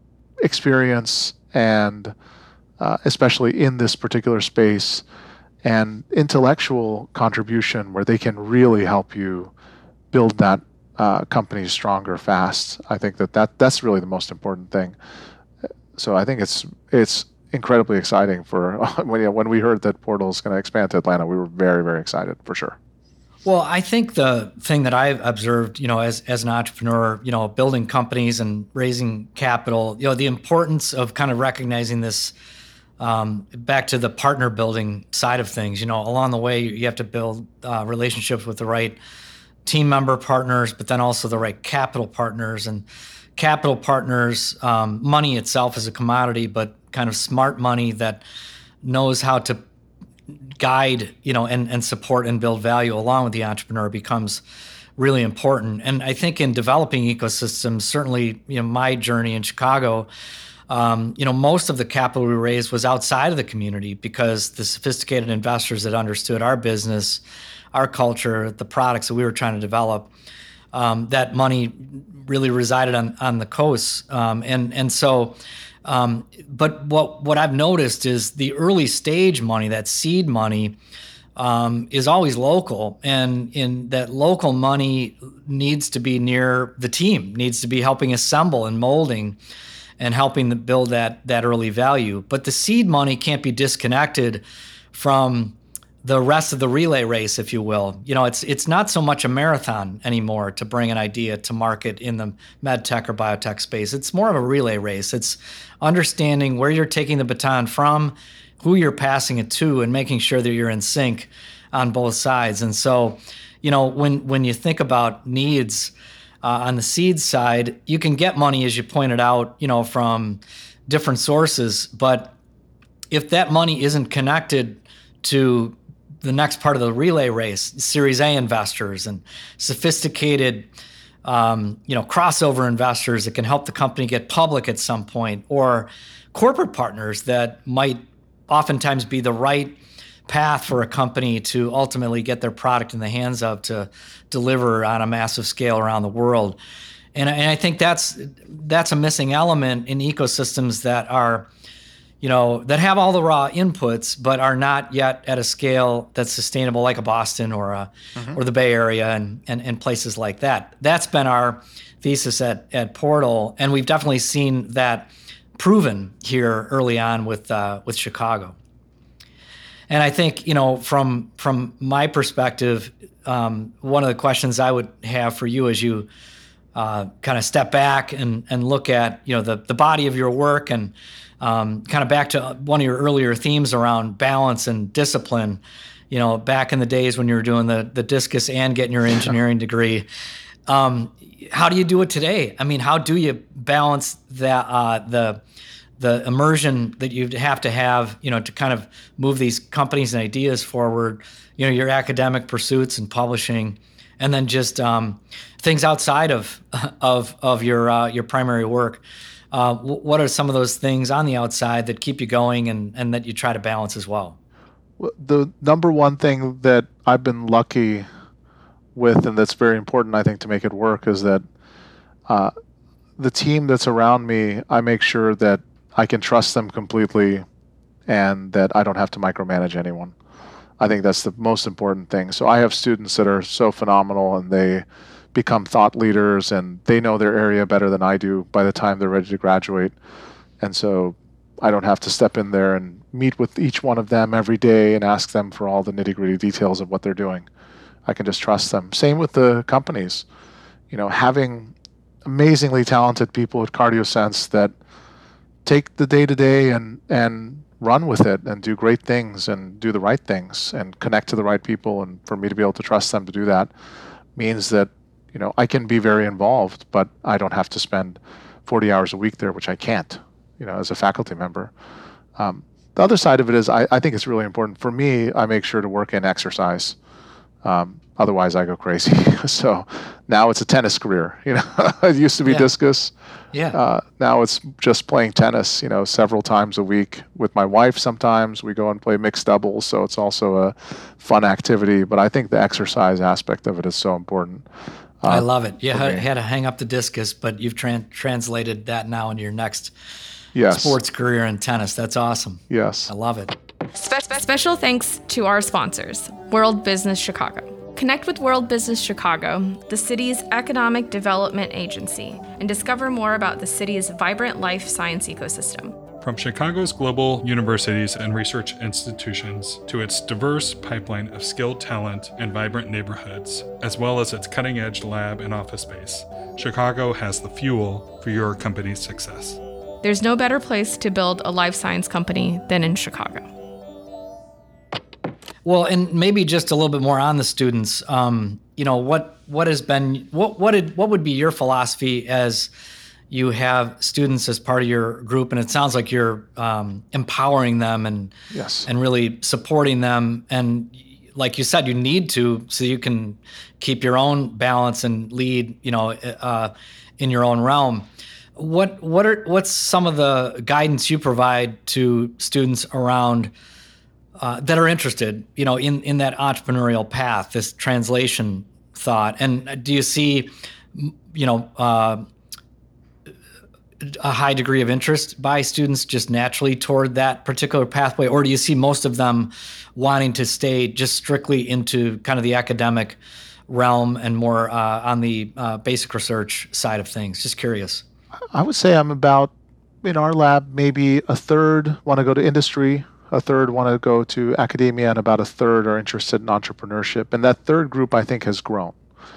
Speaker 4: experience and uh, especially in this particular space, and intellectual contribution where they can really help you build that Uh, companies stronger fast. I think that, that that's really the most important thing. So I think it's it's incredibly exciting for when, you know, when we heard that Portal is going to expand to Atlanta, we were very, very excited for sure.
Speaker 2: Well, I think the thing that I've observed, you know, as as an entrepreneur, you know, building companies and raising capital, you know, the importance of kind of recognizing this um, back to the partner building side of things. You know, along the way, you have to build uh, relationships with the right team member partners, but then also the right capital partners. And capital partners, um, money itself is a commodity, but kind of smart money that knows how to guide, you know, and, and support and build value along with the entrepreneur becomes really important. And I think in developing ecosystems, certainly, you know, my journey in Chicago, um, you know, most of the capital we raised was outside of the community because the sophisticated investors that understood our business, our culture, the products that we were trying to develop, um, that money really resided on, on the coast. Um, and and so, um, but what what I've noticed is the early stage money, that seed money, um, is always local, and in that local money needs to be near the team, needs to be helping assemble and molding and helping to build that that early value. But the seed money can't be disconnected from the rest of the relay race, if you will. You know, it's it's not so much a marathon anymore to bring an idea to market in the med tech or biotech space. It's more of a relay race. It's understanding where you're taking the baton from, who you're passing it to, and making sure that you're in sync on both sides. And so, you know, when when you think about needs uh, on the seed side, you can get money, as you pointed out, you know, from different sources. But if that money isn't connected to the next part of the relay race, Series A investors and sophisticated, um, you know, crossover investors that can help the company get public at some point, or corporate partners that might oftentimes be the right path for a company to ultimately get their product in the hands of to deliver on a massive scale around the world. And, and I think that's that's a missing element in ecosystems that are, you know, that have all the raw inputs, but are not yet at a scale that's sustainable, like a Boston or a, mm-hmm. or the Bay Area and, and and places like that. That's been our thesis at at Portal, and we've definitely seen that proven here early on with uh, with Chicago. And I think, you know, from from my perspective, um, one of the questions I would have for you as you uh, kind of step back and and look at, you know, the the body of your work, and Um, kind of back to one of your earlier themes around balance and discipline, you know, back in the days when you were doing the the discus and getting your engineering degree. Um, how do you do it today? I mean, how do you balance that uh, the the immersion that you have to have, you know, to kind of move these companies and ideas forward, you know, your academic pursuits and publishing, and then just um, things outside of of of your uh, your primary work? Uh, what are some of those things on the outside that keep you going and, and that you try to balance as well?
Speaker 4: The number one thing that I've been lucky with, and that's very important, I think, to make it work, is that uh, the team that's around me, I make sure that I can trust them completely and that I don't have to micromanage anyone. I think that's the most important thing. So I have students that are so phenomenal, and they become thought leaders, and they know their area better than I do by the time they're ready to graduate. And so I don't have to step in there and meet with each one of them every day and ask them for all the nitty-gritty details of what they're doing. I can just trust them. Same with the companies. You know, having amazingly talented people at CardioSense that take the day-to-day and and run with it and do great things and do the right things and connect to the right people, and for me to be able to trust them to do that means that, you know, I can be very involved, but I don't have to spend forty hours a week there, which I can't, you know, as a faculty member. Um, the other side of it is I, I think it's really important. For me, I make sure to work in exercise. Um, otherwise, I go crazy. So now it's a tennis career. You know, it used to be
Speaker 2: yeah.
Speaker 4: discus.
Speaker 2: Yeah.
Speaker 4: Uh, now it's just playing tennis, you know, several times a week with my wife. Sometimes we go and play mixed doubles. So it's also a fun activity. But I think the exercise aspect of it is so important. Uh,
Speaker 2: I love it. You had, had to hang up the discus, but you've tran- translated that now into your next
Speaker 4: yes.
Speaker 2: sports career in tennis. That's awesome.
Speaker 4: Yes.
Speaker 2: I love it.
Speaker 1: Spe- special thanks to our sponsors, World Business Chicago. Connect with World Business Chicago, the city's economic development agency, and discover more about the city's vibrant life science ecosystem.
Speaker 5: From Chicago's global universities and research institutions to its diverse pipeline of skilled talent and vibrant neighborhoods, as well as its cutting-edge lab and office space, Chicago has the fuel for your company's success.
Speaker 1: There's no better place to build a life science company than in Chicago.
Speaker 2: Well, and maybe just a little bit more on the students. Um, you know, what what has been what what did what would be your philosophy as you have students as part of your group, and it sounds like you're um, empowering them and
Speaker 4: yes.
Speaker 2: and really supporting them. And like you said, you need to, so you can keep your own balance and lead, you know, uh, in your own realm. What what are what's some of the guidance you provide to students around uh, that are interested, you know, in in that entrepreneurial path, this translation thought? And do you see, you know, uh, a high degree of interest by students just naturally toward that particular pathway, or do you see most of them wanting to stay just strictly into kind of the academic realm and more uh, on the uh, basic research side of things? Just curious.
Speaker 4: I would say I'm about, in our lab, maybe a third want to go to industry, a third want to go to academia, and about a third are interested in entrepreneurship. And that third group, I think, has grown.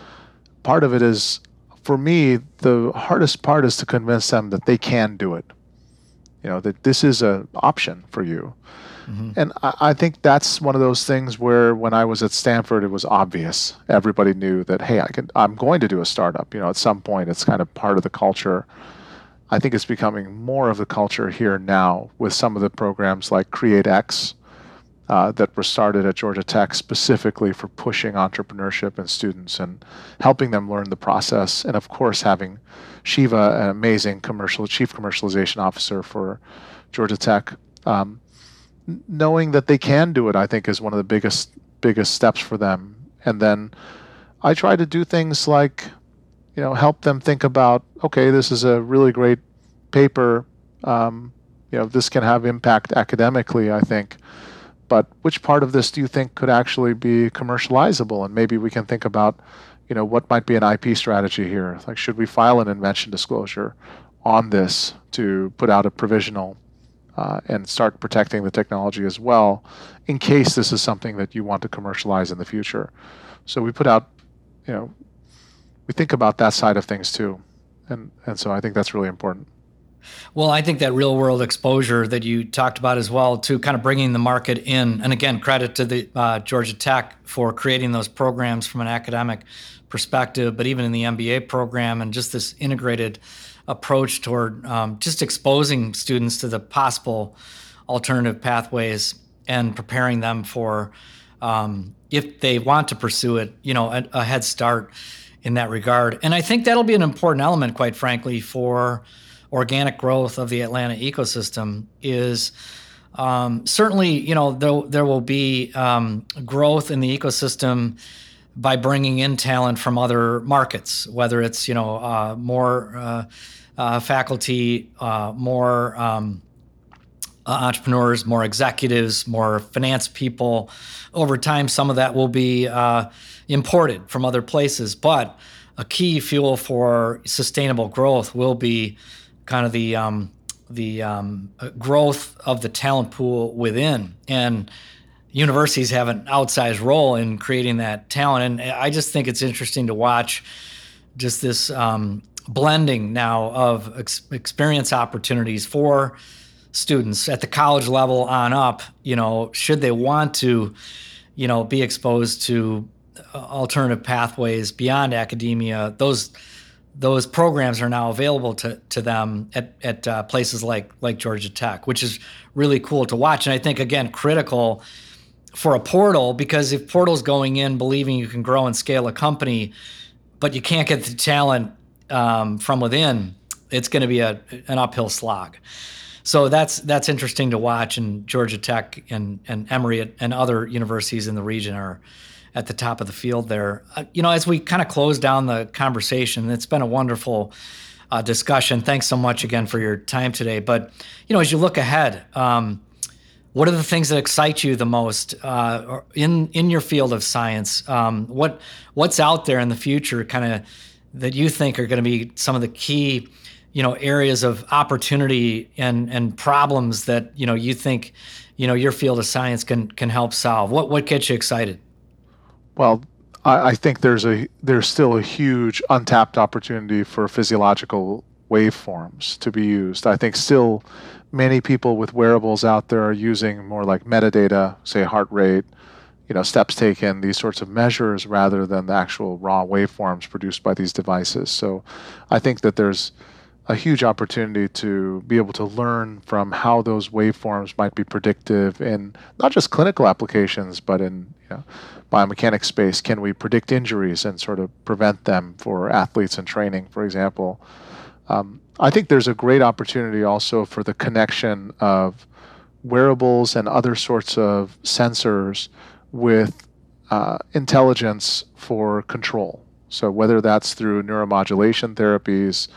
Speaker 4: Part of it is, for me, the hardest part is to convince them that they can do it. You know, that this is an option for you. Mm-hmm. And I, I think that's one of those things where when I was at Stanford, it was obvious. Everybody knew that, hey, I can, I'm going to do a startup. You know, at some point, it's kind of part of the culture. I think it's becoming more of the culture here now with some of the programs like CreateX uh, that were started at Georgia Tech specifically for pushing entrepreneurship in students and helping them learn the process. And of course, having Shiva, an amazing commercial chief commercialization officer for Georgia Tech, um, knowing that they can do it, I think, is one of the biggest biggest steps for them. And then I try to do things like, you know, help them think about, okay, this is a really great paper. Um, you know, this can have impact academically, I think. But which part of this do you think could actually be commercializable? And maybe we can think about, you know, what might be an I P strategy here? Like, should we file an invention disclosure on this to put out a provisional uh, and start protecting the technology as well, in case this is something that you want to commercialize in the future? So we put out, you know, we think about that side of things too. And and so I think that's really important.
Speaker 2: Well, I think that real world exposure that you talked about as well, to kind of bringing the market in, and again, credit to the uh, Georgia Tech for creating those programs from an academic perspective, but even in the M B A program, and just this integrated approach toward um, just exposing students to the possible alternative pathways and preparing them for, um, if they want to pursue it, you know, a, a head start in that regard. And I think that'll be an important element, quite frankly, for organic growth of the Atlanta ecosystem. Is um, certainly, you know, there, there will be um, growth in the ecosystem by bringing in talent from other markets, whether it's, you know, uh, more uh, uh, faculty, uh, more um, uh, entrepreneurs, more executives, more finance people. Over time, some of that will be uh, imported from other places, but a key fuel for sustainable growth will be kind of the um, the um, growth of the talent pool within, and universities have an outsized role in creating that talent. And I just think it's interesting to watch just this um, blending now of ex- experience opportunities for students at the college level on up. You know, should they want to, you know, be exposed to alternative pathways beyond academia, those those programs are now available to to them at at uh, places like like Georgia Tech, which is really cool to watch. And I think, again, critical for a portal, because if portal's going in believing you can grow and scale a company, but you can't get the talent um, from within, it's going to be a an uphill slog. So that's that's interesting to watch. And Georgia Tech and and Emory and other universities in the region are at the top of the field there. Uh, you know, as we kind of close down the conversation, it's been a wonderful uh, discussion. Thanks so much again for your time today. But, you know, as you look ahead, um, what are the things that excite you the most uh, in in your field of science? Um, what what's out there in the future, kind of, that you think are going to be some of the key, you know, areas of opportunity and and problems that, you know, you think, you know, your field of science can can help solve? What what gets you excited?
Speaker 4: Well, I, I think there's a there's still a huge untapped opportunity for physiological waveforms to be used. I think still many people with wearables out there are using more like metadata, say heart rate, you know, steps taken, these sorts of measures, rather than the actual raw waveforms produced by these devices. So I think that there's a huge opportunity to be able to learn from how those waveforms might be predictive in not just clinical applications, but in, you know, biomechanics space. Can we predict injuries and sort of prevent them for athletes in training, for example? Um, I think there's a great opportunity also for the connection of wearables and other sorts of sensors with uh, intelligence for control. So whether that's through neuromodulation therapies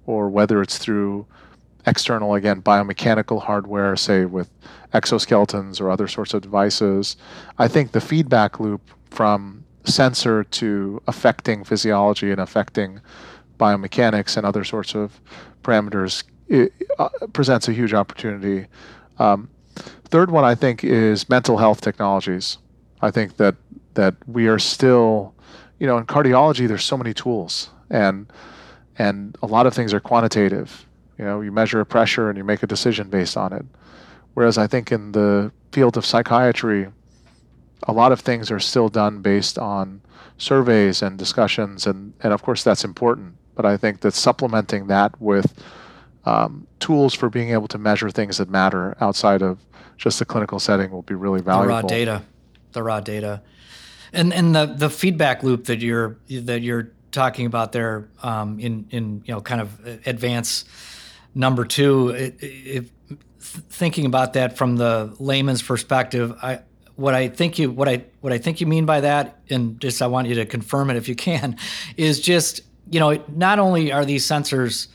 Speaker 4: or whether it's through external, again, biomechanical hardware, say with exoskeletons or other sorts of devices. I think the feedback loop from sensor to affecting physiology and affecting biomechanics and other sorts of parameters it, uh, presents a huge opportunity. Um, third one, I think, is mental health technologies. I think that that we are still, you know, in cardiology, there's so many tools, and and a lot of things are quantitative. You know, you measure a pressure and you make a decision based on it. Whereas I think in the field of psychiatry, a lot of things are still done based on surveys and discussions, and, and of course that's important. But I think that supplementing that with um, tools for being able to measure things that matter outside of just the clinical setting will be really valuable.
Speaker 2: The raw data, the raw data, and and the the feedback loop that you're that you're talking about there um, in in you know kind of advance number two. It, it, thinking about that from the layman's perspective, I. What I think you what I what I think you mean by that, and just I want you to confirm it if you can, is just, you know, not only are these sensors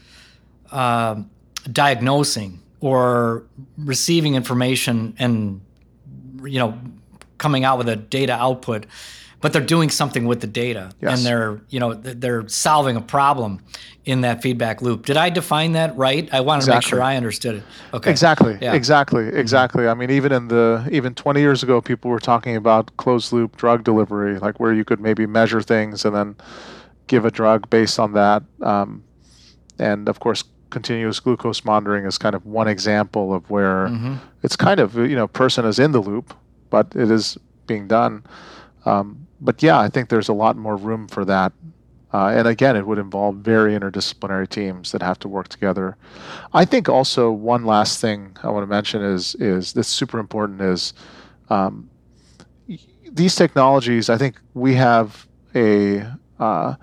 Speaker 2: uh, diagnosing or receiving information and, you know, coming out with a data output, but they're doing something with the data.
Speaker 4: Yes.
Speaker 2: And they're, you know, they're solving a problem in that feedback loop. Did I define that right? I want to
Speaker 4: Exactly.
Speaker 2: make sure I understood it. Okay.
Speaker 4: Exactly.
Speaker 2: Yeah.
Speaker 4: Exactly. Exactly. I mean, even in the even twenty years ago, people were talking about closed loop drug delivery, like where you could maybe measure things and then give a drug based on that. Um, and of course, continuous glucose monitoring is kind of one example of where mm-hmm. it's kind of, you know, person is in the loop, but it is being done. Um, but yeah, I think there's a lot more room for that. Uh, and again, it would involve very interdisciplinary teams that have to work together. I think also one last thing I want to mention is is that's super important is um, these technologies. I think we have a uh,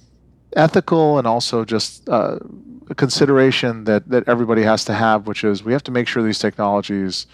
Speaker 4: ethical and also just uh, a consideration that that everybody has to have, which is we have to make sure these technologies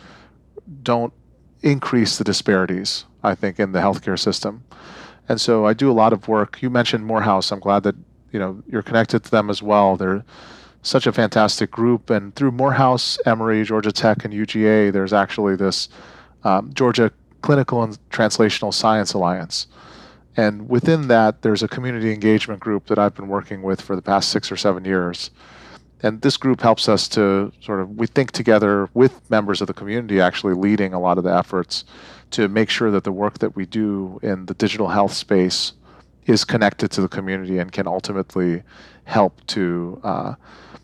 Speaker 4: don't increase the disparities, I think, in the healthcare system. And so I do a lot of work. You mentioned Morehouse. I'm glad that, you know, you're connected to them as well. They're such a fantastic group. And through Morehouse, Emory, Georgia Tech, and U G A, there's actually this um, Georgia Clinical and Translational Science Alliance. And within that, there's a community engagement group that I've been working with for the past six or seven years. And this group helps us to sort of, we think together with members of the community actually leading a lot of the efforts to make sure that the work that we do in the digital health space is connected to the community and can ultimately help to uh,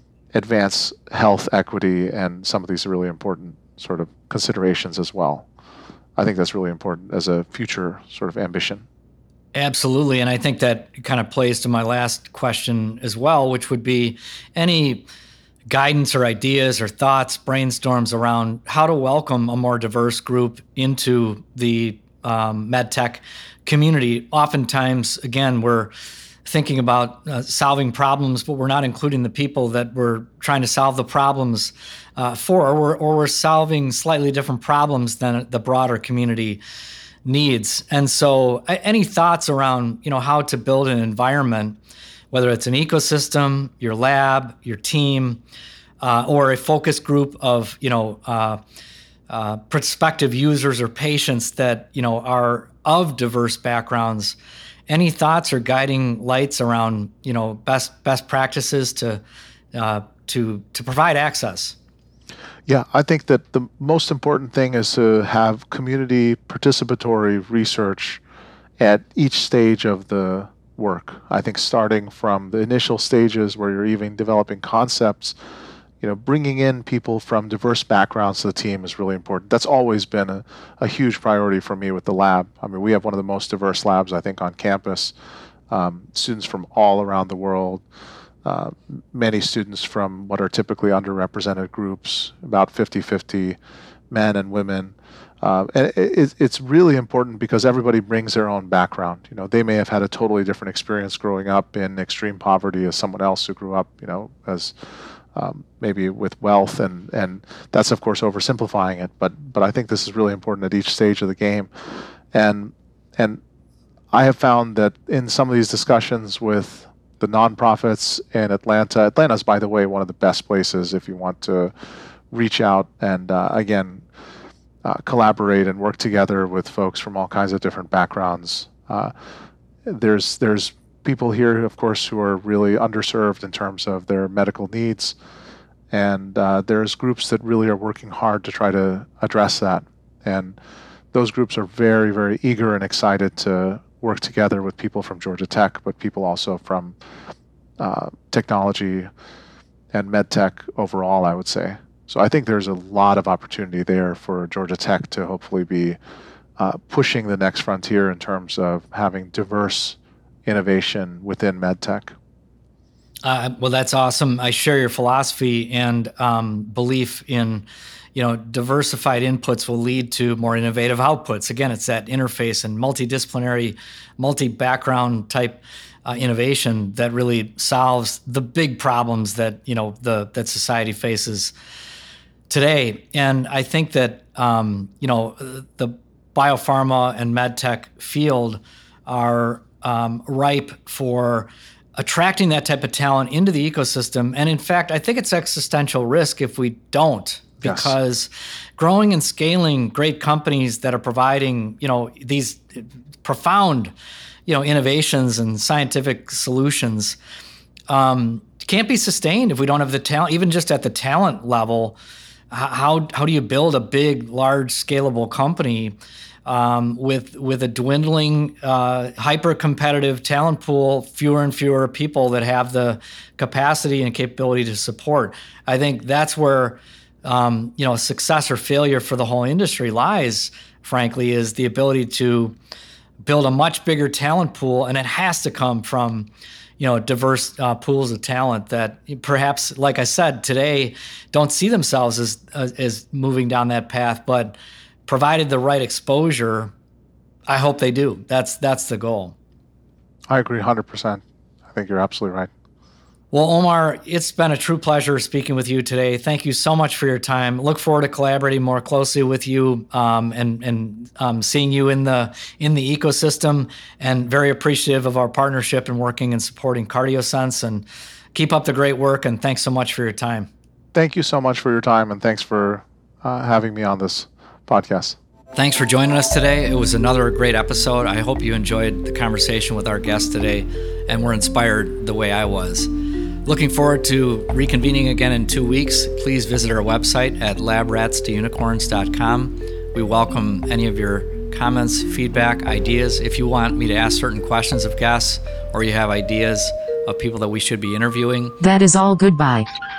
Speaker 4: advance health equity and some of these really important sort of considerations as well. I think that's really important as a future sort of ambition.
Speaker 2: Absolutely. And I think that kind of plays to my last question as well, which would be any guidance or ideas or thoughts, brainstorms around how to welcome a more diverse group into the um, medtech community. Oftentimes, again, we're thinking about uh, solving problems, but we're not including the people that we're trying to solve the problems uh, for, or we're, or we're solving slightly different problems than the broader community needs. And so any thoughts around, you know, how to build an environment, whether it's an ecosystem, your lab, your team, uh, or a focus group of, you know, uh, uh, prospective users or patients that, you know, are of diverse backgrounds. Any thoughts or guiding lights around, you know, best best practices to uh, to to provide access?
Speaker 4: Yeah, I think that the most important thing is to have community participatory research at each stage of the work. I think starting from the initial stages where you're even developing concepts, you know, bringing in people from diverse backgrounds to the team is really important. That's always been a, a huge priority for me with the lab. I mean, we have one of the most diverse labs, I think, on campus. Um, students from all around the world. Uh, many students from what are typically underrepresented groups, about fifty-fifty men and women. Uh, and it, it's really important because everybody brings their own background. You know, they may have had a totally different experience growing up in extreme poverty as someone else who grew up, you know, as um, maybe with wealth, and, and that's of course oversimplifying it. But but I think this is really important at each stage of the game, and and I have found that in some of these discussions with the nonprofits in Atlanta. Atlanta's, by the way, one of the best places if you want to reach out and, uh, again, uh, collaborate and work together with folks from all kinds of different backgrounds. Uh, there's there's people here, of course, who are really underserved in terms of their medical needs, and uh, there's groups that really are working hard to try to address that. And those groups are very, very eager and excited to work together with people from Georgia Tech, but people also from uh, technology and med tech overall, I would say. So I think there's a lot of opportunity there for Georgia Tech to hopefully be uh, pushing the next frontier in terms of having diverse innovation within med tech.
Speaker 2: Uh, well, that's awesome. I share your philosophy and um, belief in, you know, diversified inputs will lead to more innovative outputs. Again, it's that interface and multidisciplinary, multi-background type uh, innovation that really solves the big problems that, you know, the that society faces today. And I think that, um, you know, the biopharma and med tech field are um, ripe for attracting that type of talent into the ecosystem. And in fact, I think it's existential risk if we don't, because yes. growing and scaling great companies that are providing, you know, these profound, you know, innovations and scientific solutions um, can't be sustained if we don't have the talent, even just at the talent level. How how do you build a big, large, scalable company um, with with a dwindling, uh, hyper-competitive talent pool, fewer and fewer people that have the capacity and capability to support? I think that's where um, you know success or failure for the whole industry lies. Frankly, is the ability to build a much bigger talent pool, and it has to come from you know, diverse uh, pools of talent that perhaps, like I said, today don't see themselves as uh, as moving down that path, but provided the right exposure, I hope they do. That's that's the goal.
Speaker 4: I agree one hundred percent. I think you're absolutely right.
Speaker 2: Well, Omar, it's been a true pleasure speaking with you today. Thank you so much for your time. Look forward to collaborating more closely with you um, and and um, seeing you in the in the ecosystem. And very appreciative of our partnership and working and supporting CardioSense. And keep up the great work. And thanks so much for your time.
Speaker 4: Thank you so much for your time, and thanks for uh, having me on this podcast.
Speaker 2: Thanks for joining us today. It was another great episode. I hope you enjoyed the conversation with our guest today and were inspired the way I was. Looking forward to reconvening again in two weeks. Please visit our website at lab rats to unicorns dot com. We welcome any of your comments, feedback, ideas. If you want me to ask certain questions of guests or you have ideas of people that we should be interviewing.
Speaker 6: That is all. Goodbye.